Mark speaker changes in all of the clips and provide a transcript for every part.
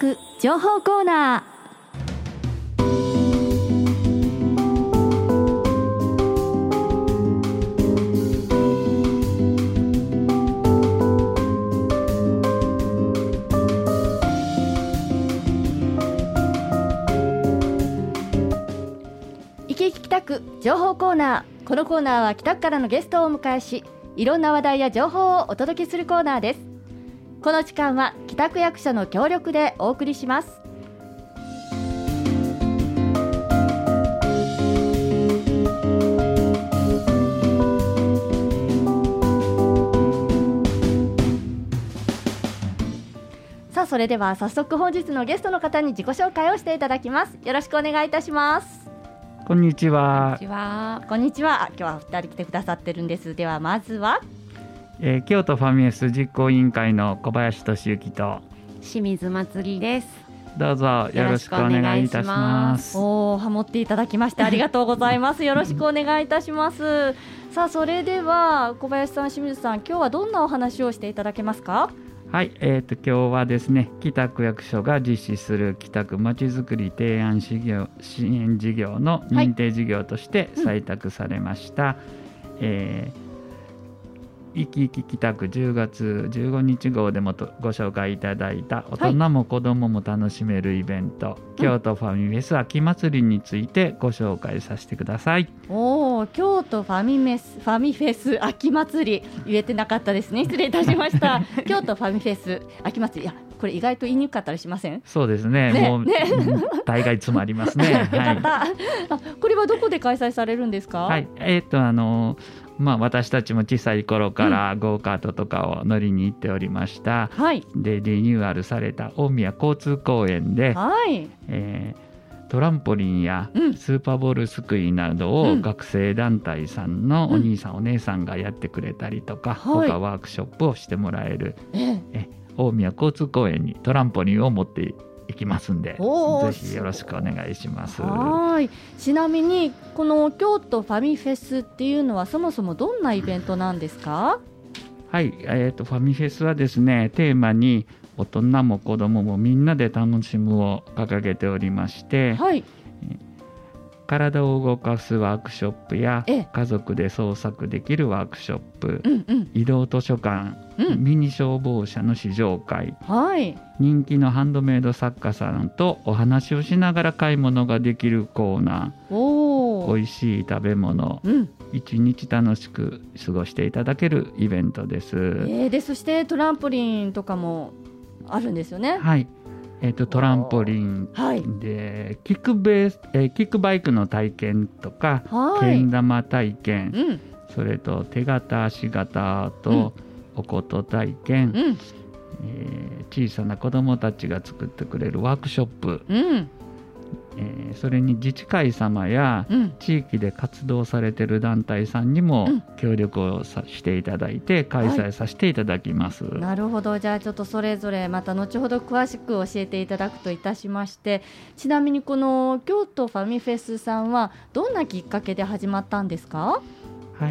Speaker 1: く情報コーナー。生き生き北区情報コーナー。このコーナーは北区からのゲストをお迎えし、いろんな話題や情報をお届けするコーナーです。この時間は北区役所の協力でお送りします。さあ、それでは早速本日のゲストの方に自己紹介をしていただきます。よろしくお願いいたします。
Speaker 2: こんにちは。
Speaker 1: こんにちは。今日は2人来てくださってるんです。ではまずは、
Speaker 2: 京都ファミレス実行委員会の小林俊之と
Speaker 3: 清水まつりです。
Speaker 2: どうぞよろしくお願いいたします。
Speaker 1: ハモっていただきましてありがとうございます。よろしくお願いいたします。さあ、それでは小林さん、清水さん、今日はどんなお話をしていただけますか？
Speaker 2: はい、今日はですね、北区役所が実施する北区まちづくり提案支援事業の認定事業として採択されました、いきいき北区10月15日号でもご紹介いただいた大人も子どもも楽しめるイベント、京都ファミフェス秋祭りについてご紹介させてください。
Speaker 1: 京都ファミフェス秋祭り、言えてなかったですね。失礼いたしました京都ファミフェス秋祭り、いや、これ意外と言いにくかったりしません？
Speaker 2: そうですね、もう大概詰まりますねよかった、
Speaker 1: これはどこで開催されるんですか？
Speaker 2: はい、私たちも小さい頃からゴーカートとかを乗りに行っておりました、でリニューアルされた大宮交通公園で、トランポリンやスーパーボールすくいなどを学生団体さんのお兄さん、お姉さんがやってくれたりとか、他ワークショップをしてもらえる、大宮交通公園にトランポリンを持っていきますんで、ぜひよろしくお願いします。
Speaker 1: ちなみにこの京都ファミフェスっていうのはそもそもどんなイベントなんですか？
Speaker 2: はい、ファミフェスはですね、テーマに大人も子どももみんなで楽しむを掲げておりまして、体を動かすワークショップや家族で創作できるワークショップ、移動図書館、ミニ消防車の試乗会、人気のハンドメイド作家さんとお話をしながら買い物ができるコーナー、おいしい食べ物、一日楽しく過ごしていただけるイベントです。
Speaker 1: でそしてトランポリンとかもあるんですよね。
Speaker 2: はい、トランポリンで、キックバイクの体験とか、けん玉体験、それと手形足形とお琴体験、小さな子どもたちが作ってくれるワークショップ、それに自治会様や地域で活動されている団体さんにも協力をしていただいて開催させていただきます。
Speaker 1: なるほど。じゃあちょっとそれぞれまた後ほど詳しく教えていただくといたしまして、ちなみにこの京都ファミフェスさんはどんなきっかけで始まったんですか？
Speaker 2: はい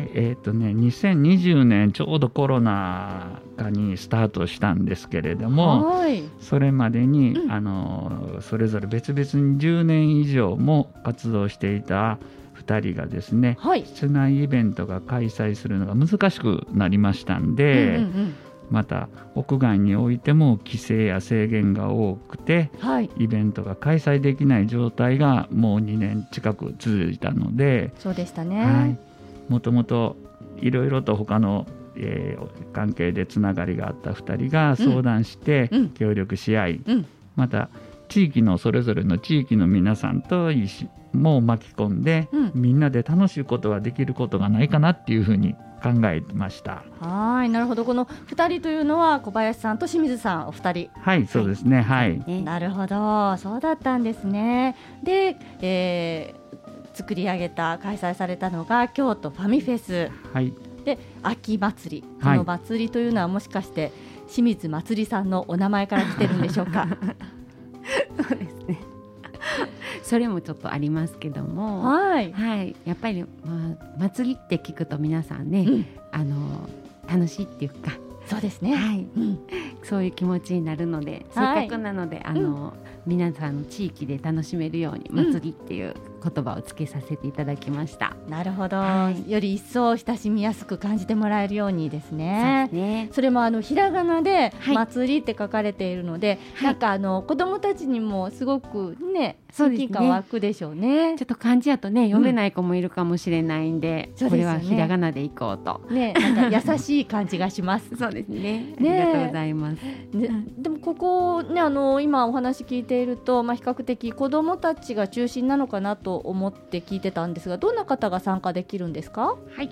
Speaker 2: 、2020年ちょうどコロナ禍にスタートしたんですけれども、それまでに、それぞれ別々に10年以上も活動していた2人がですね、室内イベントが開催するのが難しくなりましたんで、また屋外においても規制や制限が多くて、イベントが開催できない状態がもう2年近く続いたので、
Speaker 1: そうでしたね。
Speaker 2: もともといろいろと他の、関係でつながりがあった2人が相談して協力し合い、また地域のそれぞれの地域の皆さんとも巻き込んで、みんなで楽しいことができることがないかなっていうふうに考えました。
Speaker 1: なるほど。この2人というのは小林さんと清水さんお二人。
Speaker 2: そうですね。
Speaker 1: なるほど、そうだったんですね。で、作り上げた開催されたのが京都ファミフェス、で秋祭り。この祭りというのはもしかして清水まつりさんのお名前から来てるんでしょうか？
Speaker 3: そうですねそれもちょっとありますけども、やっぱり、祭りって聞くと皆さんね、楽しいっていうか
Speaker 1: そうですね、
Speaker 3: はい、そういう気持ちになるので、せっかくなので皆さんの地域で楽しめるように祭りっていう言葉をつけさせていただきました。
Speaker 1: なるほど、より一層親しみやすく感じてもらえるようにですね。そうですね。それもひらがなで祭りって書かれているので、なんか子どもたちにもすごくね親近感湧くでしょうね。
Speaker 3: ちょっと漢字やとね読めない子もいるかもしれないんで、これはひらがなでいこうと
Speaker 1: ね、なんか優しい感じがします
Speaker 3: そうですね、ありがとうございます。
Speaker 1: でもここね今お話聞いていると、比較的子どもたちが中心なのかなと思って聞いてたんですが、どんな方が参加できるんですか？
Speaker 3: はい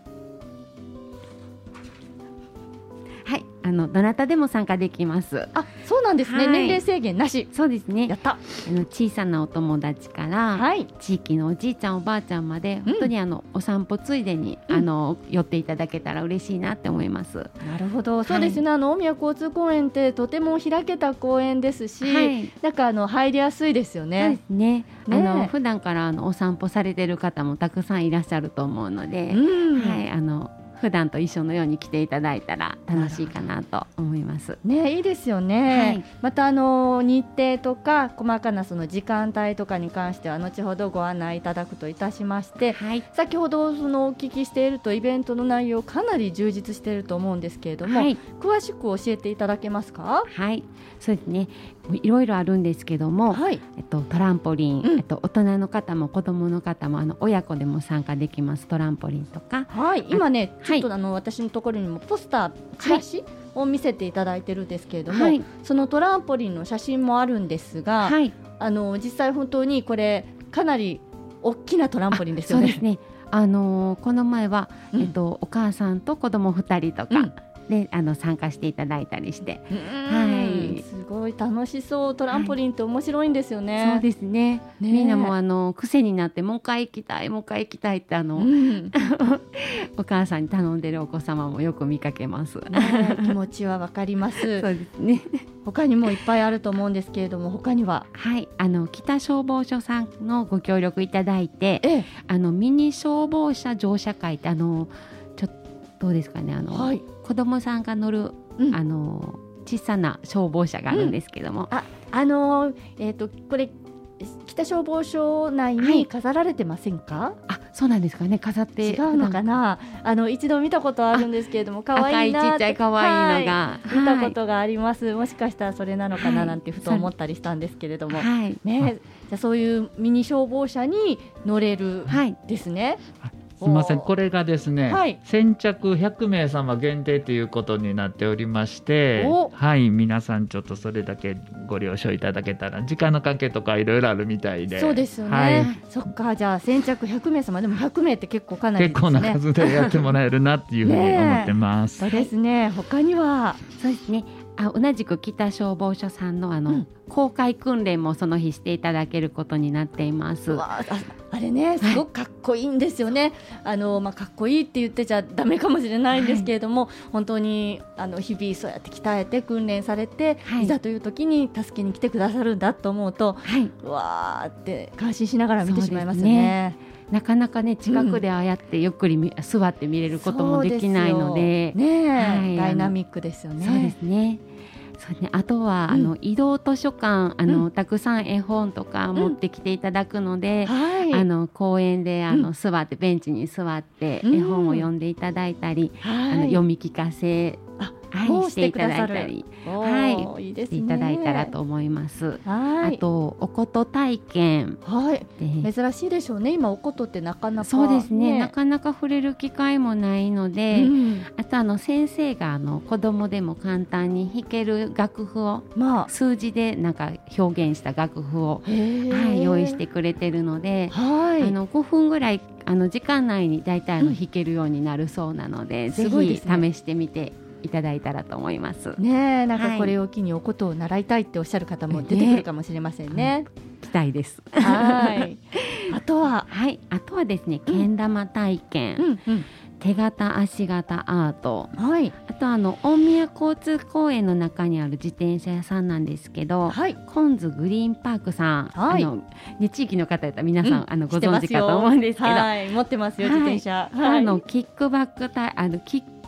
Speaker 3: はい、どなたでも参加できます。
Speaker 1: あ、そうなんですね、年齢制限なし。
Speaker 3: そうですね。
Speaker 1: やった。
Speaker 3: 小さなお友達から、地域のおじいちゃんおばあちゃんまで、本当にお散歩ついでに、寄っていただけたら嬉しいなって思います。
Speaker 1: なるほど、そうですね、大宮交通公園ってとても開けた公園ですし、なんか入りやすいですよね。
Speaker 3: そうですね。普段からお散歩されてる方もたくさんいらっしゃると思うので、普段と一緒のように来ていただいたら楽しいかなと思います
Speaker 1: ね。いいですよね、また日程とか細かなその時間帯とかに関しては後ほどご案内いただくといたしまして、先ほどお聞きしているとイベントの内容かなり充実していると思うんですけれども、詳しく教えていただけますか？
Speaker 3: はい、そうですね、いろいろあるんですけども、トランポリン、大人の方も子どもの方も親子でも参加できますトランポリンとか、
Speaker 1: 今ねちょっと私のところにもポスターチラシを見せていただいてるんですけれども、そのトランポリンの写真もあるんですが、実際本当にこれかなり大きなトランポリンですよね。
Speaker 3: そうですね、この前は、お母さんと子供2人とか、で参加していただいたりして、
Speaker 1: すごい楽しそう。トランポリンって面白いんですよね。
Speaker 3: そうですね、みんなも癖になってもう一回行きたいもう一回行きたいってお母さんに頼んでるお子様もよく見かけます、
Speaker 1: 気持ちはわかります
Speaker 3: そうですね。
Speaker 1: 他にもいっぱいあると思うんですけれども、他には
Speaker 3: 北消防署さんのご協力いただいて、ミニ消防車乗車会ってちょっとどうですかね、子供さんが乗る、小さな消防車があるんですけども、
Speaker 1: これ北消防署内に飾られてませんか？
Speaker 3: そうなんですかね、飾って
Speaker 1: 違うのかな。一度見たことあるんですけれども、可愛いなって
Speaker 3: 赤いちっちゃい可愛いのが、
Speaker 1: 見たことがあります。もしかしたらそれなのかななんてふと思ったりしたんですけれども、じゃあそういうミニ消防車に乗れるですね。
Speaker 2: すみません、これがですね、先着100名様限定ということになっておりまして、皆さんちょっとそれだけご了承いただけたら、時間の関係とかいろいろあるみたいで。
Speaker 1: そうですよね、そっか。じゃあ先着100名様でも100名って結構かなりですね。
Speaker 2: 結構な数でやってもらえるなっていうふうに思ってます。
Speaker 1: そうですね。他には
Speaker 3: そうですね、同じく北消防署さんの公開訓練もその日していただけることになっています。
Speaker 1: あれね、すごくかっこいいんですよね。かっこいいって言ってちゃダメかもしれないんですけれども、本当に日々そうやって鍛えて訓練されて、いざという時に助けに来てくださるんだと思うと、わーって感心しながら見てしまいますよね。
Speaker 3: なかなかね、近くでああやってゆっくり座って見れることもできないので、
Speaker 1: ダイナミックですよね。
Speaker 3: そうですね。あとは移動図書館、たくさん絵本とか持ってきていただくので、公園で座ってベンチに座って絵本を読んでいただいたり、読み聞かせしていただいたり、していただいたらと思います。あとお琴体験、
Speaker 1: 珍しいでしょうね。今お琴ってなかなか、
Speaker 3: そうですね、なかなか触れる機会もないので、あと先生が子供でも簡単に弾ける楽譜を、数字でなんか表現した楽譜を、用意してくれてるので、5分ぐらい時間内にだいたい弾けるようになるそうなので、ぜひ試してみていただいたらと思います
Speaker 1: ね。なんかこれを機にお琴を習いたいっておっしゃる方も出てくるかもしれませんね。
Speaker 3: 期待です。
Speaker 1: あとは
Speaker 3: ですね、けん玉体験、手形足形アート、あと大宮交通公園の中にある自転車屋さんなんですけど、コンズグリーンパークさん、地域の方やったら皆さん、ご存知かと思うんですけど、
Speaker 1: 持ってますよ自転車。
Speaker 3: キックバック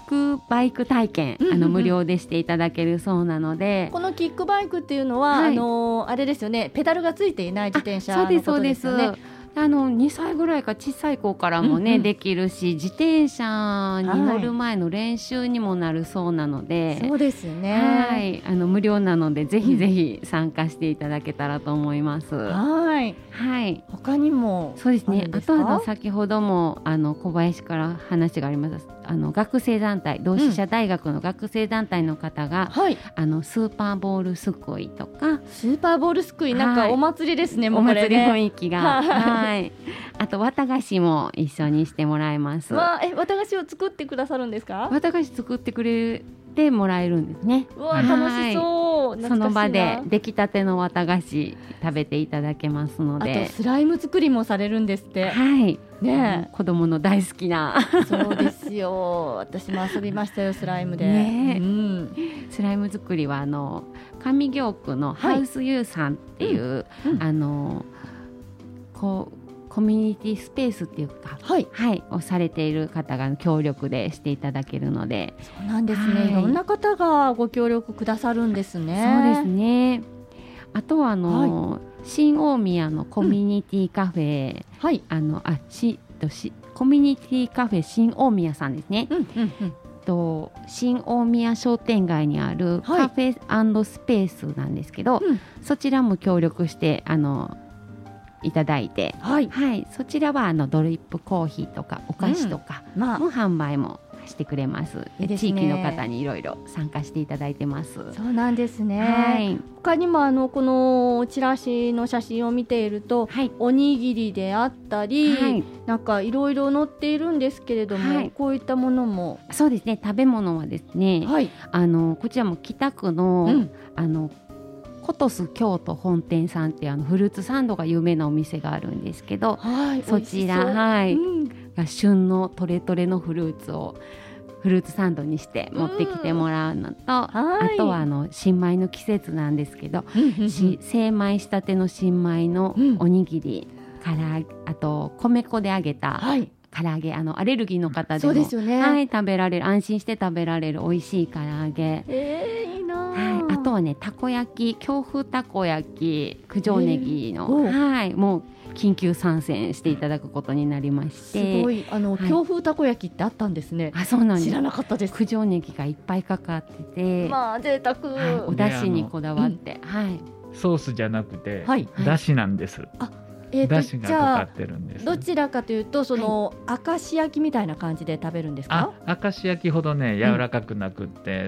Speaker 3: クバイク体験、無料でしていただけるそうなので、
Speaker 1: このキックバイクっていうのは、あれですよね、ペダルがついていない自転車のことですよね。
Speaker 3: そうですそうです。2歳ぐらいか小さい子からもね、できるし、自転車に乗る前の練習にもなるそうなので、
Speaker 1: そうですね、
Speaker 3: 無料なのでぜひぜひ参加していただけたらと思います。はい、
Speaker 1: 他にも
Speaker 3: そうですね、あと先ほども小林から話がありました、学生団体、同志社大学の学生団体の方が、スーパーボールすくいとか、
Speaker 1: スーパーボールすくい、なんかお祭りですね、もう
Speaker 3: お祭り雰囲気が、あと綿菓子も一緒にしてもらえます。
Speaker 1: 綿菓子を作ってくださるんですか？
Speaker 3: 綿菓子作ってくれてもらえるんですね。
Speaker 1: 楽しそう。
Speaker 3: その場で出来たての綿菓子食べていただけますので、
Speaker 1: あとスライム作りもされるんですって。ね、
Speaker 3: 子供の大好きな。
Speaker 1: そうですよ。私も遊びましたよ、スライムで。
Speaker 3: スライム作りは上京区のハウスユーさんっていう、コミュニティスペースっていうか、をされている方が協力でしていただけるので。
Speaker 1: そうなんですね、いろんな方がご協力くださるんですね。
Speaker 3: そうですね。あとは新大宮のコミュニティカフェ、コミュニティカフェ新大宮さんですね。新大宮商店街にあるカフェ&スペースなんですけど、そちらも協力していただいて、そちらはドリップコーヒーとかお菓子とかも販売もしてくれます。地域の方にいろいろ参加していただいてます。
Speaker 1: そうなんですね。他にもこのチラシの写真を見ていると、おにぎりであったり、なんかいろいろ載っているんですけれども、こういったものも。
Speaker 3: そうですね、食べ物はですね、こちらも北区の、コトス京都本店さんっていうフルーツサンドが有名なお店があるんですけど、そちらが旬のトレトレのフルーツをフルーツサンドにして持ってきてもらうのと、あとは新米の季節なんですけど、精米したての新米のおにぎりから、あと米粉で揚げた唐揚げ、アレルギーの方でも食べられる、安心して食べられる美味しい唐揚げ、
Speaker 1: いいな。
Speaker 3: あとはね、たこ焼き、京風たこ焼き、九条ネギの、もう緊急参戦していただくことになりまして。
Speaker 1: すごい、京風たこ焼きってあったんですね。
Speaker 3: そうなんです。
Speaker 1: 知らなかったです。
Speaker 3: 九条ネギがいっぱいかかってて、
Speaker 1: 贅沢、
Speaker 3: お出汁にこだわって、
Speaker 2: ソースじゃなくて、出汁なんです。だしがかかってるんです。
Speaker 1: どちらかというと明石焼きみたいな感じで食べるんですか？
Speaker 2: 明石焼きほどね柔らかくなくって、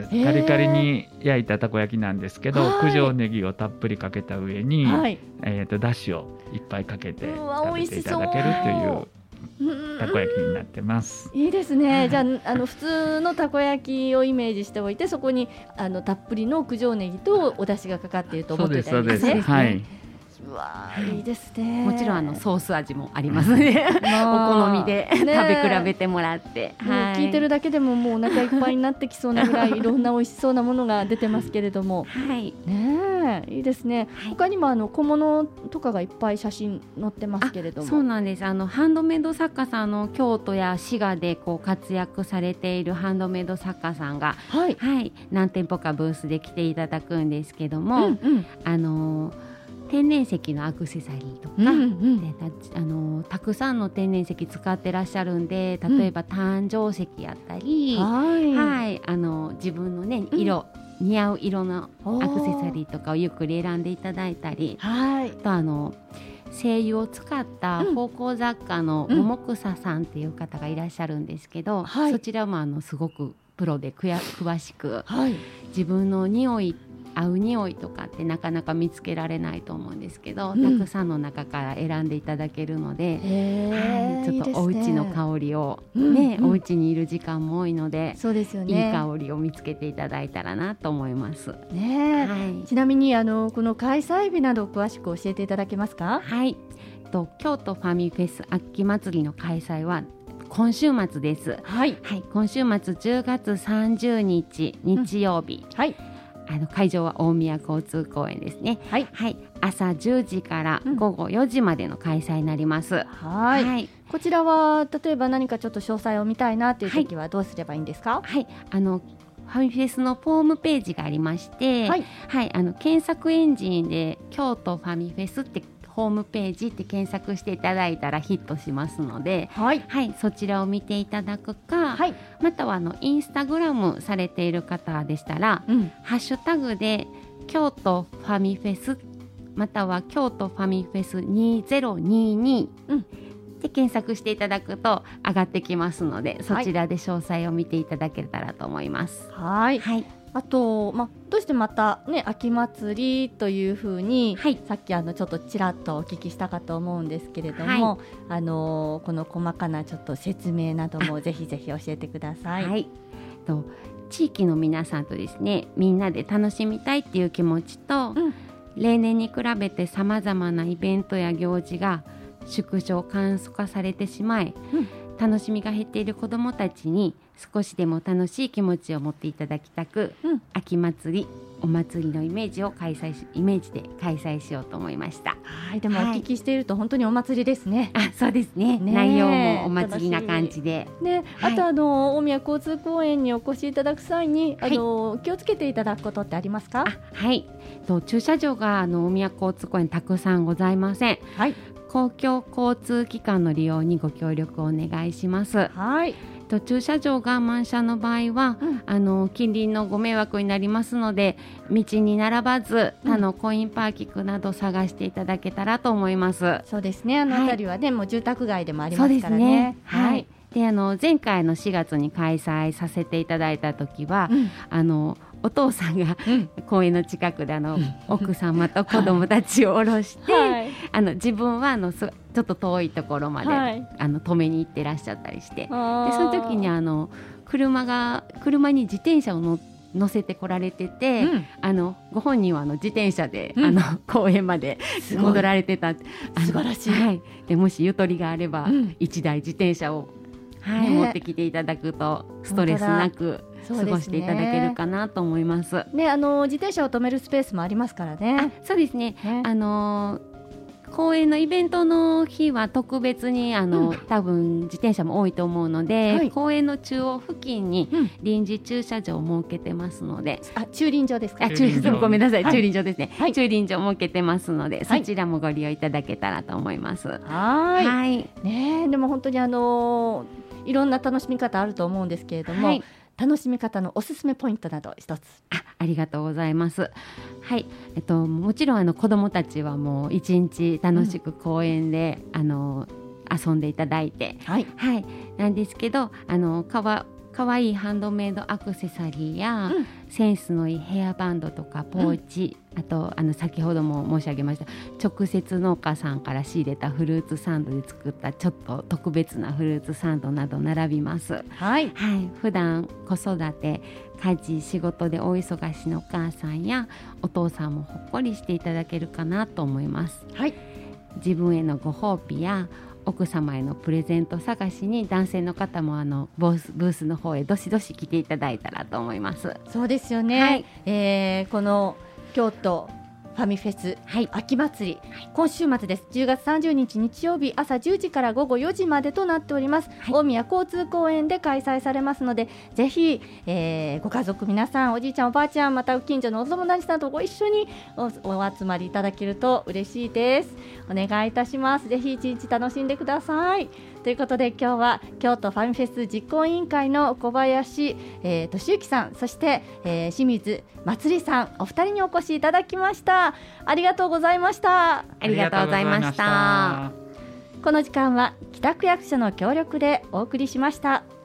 Speaker 2: カリカリに焼いたたこ焼きなんですけど、九条ネギをたっぷりかけた上に、だしをいっぱいかけて食べていただけるというたこ焼きになってます。
Speaker 1: いいですね。じゃあ普通のたこ焼きをイメージしておいて、そこにたっぷりの九条ネギとお出汁がかかっていると思っていただいて、
Speaker 2: そうです。はい。
Speaker 1: いいですね。
Speaker 3: もちろんソース味もありますね。お好みで食べ比べてもらって、
Speaker 1: 聞いてるだけでももうお腹いっぱいになってきそうなぐらいいろんな美味しそうなものが出てますけれども、いいですね。他にも小物とかがいっぱい写真載ってますけれども。
Speaker 3: そうなんです。ハンドメイド作家さんの京都や滋賀で活躍されているハンドメイド作家さんが、何店舗かブースで来ていただくんですけども、天然石のアクセサリーとか、たくさんの天然石使ってらっしゃるんで、例えば誕生石やったり、自分のね似合う色のアクセサリーとかをゆっくり選んでいただいたり、あと精油を使った芳香雑貨の桃草さんっていう方がいらっしゃるんですけど、そちらもすごくプロで詳しく、自分の合う匂いとかってなかなか見つけられないと思うんですけど、たくさんの中から選んでいただけるので、ちょっとお家の香りをお家にいる時間も多いので、
Speaker 1: そうですよね、
Speaker 3: いい香りを見つけていただいたらなと思います
Speaker 1: ちなみにこの開催日など詳しく教えていただけますか？
Speaker 3: 京都ファミフェス秋祭りの開催は今週末です。今週末10月30日日曜日、会場は大宮交通公園ですね。 朝10時から午後4時までの開催になります。
Speaker 1: はい、こちらは例えば何かちょっと詳細を見たいなという時はどうすればいいんですか？
Speaker 3: はい、ファミフェスのホームページがありまして、検索エンジンで京都ファミフェスってホームページって検索していただいたらヒットしますので、そちらを見ていただくか、またはインスタグラムされている方でしたら、ハッシュタグで京都ファミフェスまたは京都ファミフェス2022、で検索していただくと上がってきますので、そちらで詳細を見ていただけたらと思います。
Speaker 1: あと、どうしてまたね秋祭りというふうに、さっきちょっとちらっとお聞きしたかと思うんですけれども、この細かなちょっと説明などもぜひぜひ教えてください。
Speaker 3: 地域の皆さんとですね、みんなで楽しみたいっていう気持ちと、例年に比べてさまざまなイベントや行事が縮小簡素化されてしまい、楽しみが減っている子どもたちに少しでも楽しい気持ちを持っていただきたく、秋祭りお祭りのイメージで開催しようと思いました。
Speaker 1: でもお聞きしていると本当にお祭りですね。
Speaker 3: そうですね、内容もお祭りな感じで、
Speaker 1: あと大宮交通公園にお越しいただく際に気をつけていただくことってありますか？
Speaker 3: 駐車場が大宮交通公園たくさんございません。公共交通機関の利用にご協力をお願いします。駐車場が満車の場合は、近隣のご迷惑になりますので、道に並ばず他のコインパーキングなど探していただけたらと思います。
Speaker 1: そうですね、辺りはね、もう住宅街でもありますからね。
Speaker 3: で前回の4月に開催させていただいた時は、お父さんが公園の近くで奥様と子供たちを降ろして、自分はちょっと遠いところまで、止めに行ってらっしゃったりして、でその時に車に自転車を乗せてこられてて、ご本人は自転車で、公園まで戻られてた。
Speaker 1: 素晴らしい。
Speaker 3: でもしゆとりがあれば、1台自転車を持ってきていただくとストレスなく過ごしていただけるかなと思います。
Speaker 1: 自転車を止めるスペースもありますからね。
Speaker 3: そうですね。公園のイベントの日は特別に多分自転車も多いと思うので、公園の中央付近に臨時駐車場を設けてますので、
Speaker 1: 駐輪場ですか？
Speaker 3: ごめんなさい、駐輪場ですね。駐輪場を設けてますので、そちらもご利用いただけたらと思います。
Speaker 1: でも本当にいろんな楽しみ方あると思うんですけれども、楽しみ方のおすすめポイントなど一つ。
Speaker 3: ありがとうございます。もちろん子どもたちはもう一日楽しく公園で、遊んでいただいて、なんですけどかわいいハンドメイドアクセサリーや、センスのいいヘアバンドとかポーチ、あと先ほども申し上げました直接農家さんから仕入れたフルーツサンドで作ったちょっと特別なフルーツサンドなど並びます。普段子育て家事仕事でお忙しのお母さんやお父さんもほっこりしていただけるかなと思います。自分へのご褒美や奥様へのプレゼント探しに男性の方もブースの方へどしどし来ていただいたらと思います。
Speaker 1: そうですよね。この京都ファミフェス、秋祭り、今週末です。10月30日日曜日朝10時から午後4時までとなっております。大宮交通公園で開催されますので、ぜひ、ご家族皆さん、おじいちゃんおばあちゃん、また近所のお友達さんとご一緒に お集まりいただけると嬉しいです。お願いいたします。ぜひ一日楽しんでください。ということで今日は京都ファミフェス実行委員会の小林俊之さん、そして、清水まつりさん、お二人にお越しいただきました。ありがとうございました。
Speaker 3: ありがとうございました。
Speaker 1: この時間は北区役所の協力でお送りしました。